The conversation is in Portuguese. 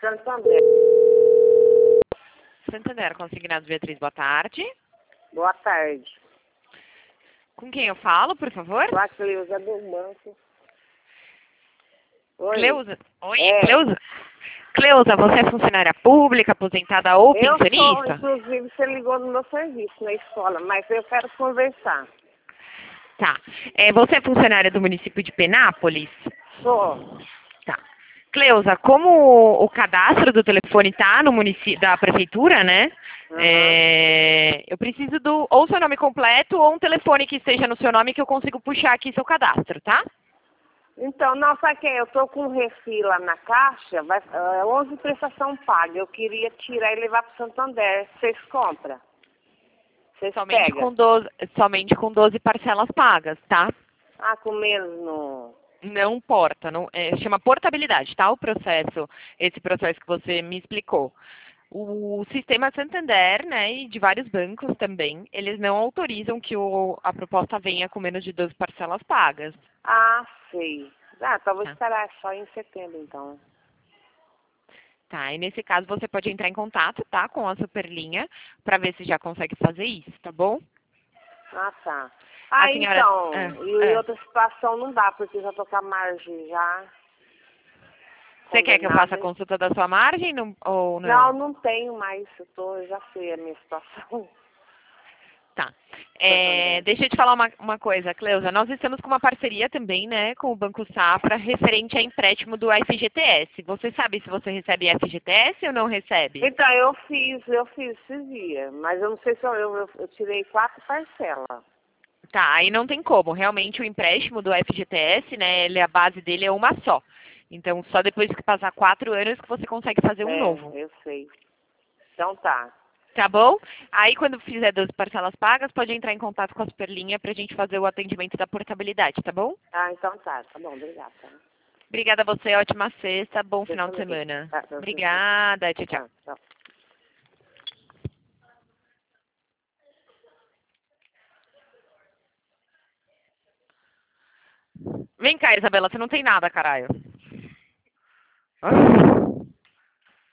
Santander. Santander, consignado Beatriz, boa tarde. Boa tarde. Com quem eu falo, por favor? Com a Cleusa do banco. Oi. Cleusa. Oi, É. Cleusa. Cleusa, você é funcionária pública, aposentada ou Eu sou, pensionista? inclusive, você ligou no meu serviço na escola, mas eu quero conversar. Tá. Você é funcionária do município de Penápolis? Sou. Tá. Cleusa, como o cadastro do telefone está no município da prefeitura, né? Uhum. Eu preciso do ou seu nome completo ou um telefone que esteja no seu nome que eu consigo puxar aqui seu cadastro, tá? Então, não, sabe que eu tô com um refil lá na caixa, 11 prestação paga. Eu queria tirar e levar para Santander. Vocês compram? Vocês pegam? Somente com 12 parcelas pagas, tá? Ah, com menos no... Não porta, não, chama portabilidade, tá? Esse processo que você me explicou. O sistema Santander, né, e de vários bancos também, eles não autorizam que a proposta venha com menos de 12 parcelas pagas. Ah, sei. Ah, então vou Tá. esperar só em setembro, então. Tá, e nesse caso você pode entrar em contato, tá, com a Superlinha, para ver se já consegue fazer isso, tá bom? Ah, tá. A Ah, senhora... então, e outra situação não dá, porque já tô com a margem já Você quer que eu faça a condenada. consulta da sua margem ou Não, não? não tenho mais, eu já sei a minha situação. Tá. Santander. Deixa eu te falar uma coisa, Cleusa. Nós estamos com uma parceria também, né, com o Banco Safra, referente a empréstimo do FGTS. Você sabe se você recebe FGTS ou não recebe? Então, eu fiz esses dias, mas eu não sei se eu tirei 4 parcelas. Tá, aí não tem como. Realmente o empréstimo do FGTS, né, a base dele é uma só. Então, só depois que passar 4 anos que você consegue fazer um É, novo. eu sei. Então tá. Tá bom? Aí, quando fizer 12 parcelas pagas, pode entrar em contato com a Superlinha pra gente fazer o atendimento da portabilidade, tá bom? Ah, então tá. Tá bom, obrigada. Obrigada a você, ótima sexta, bom Você final de também. semana. Tá, pra você. Obrigada, tchau, tchau. Tá, tchau. Vem cá, Isabela, você não tem nada, caralho.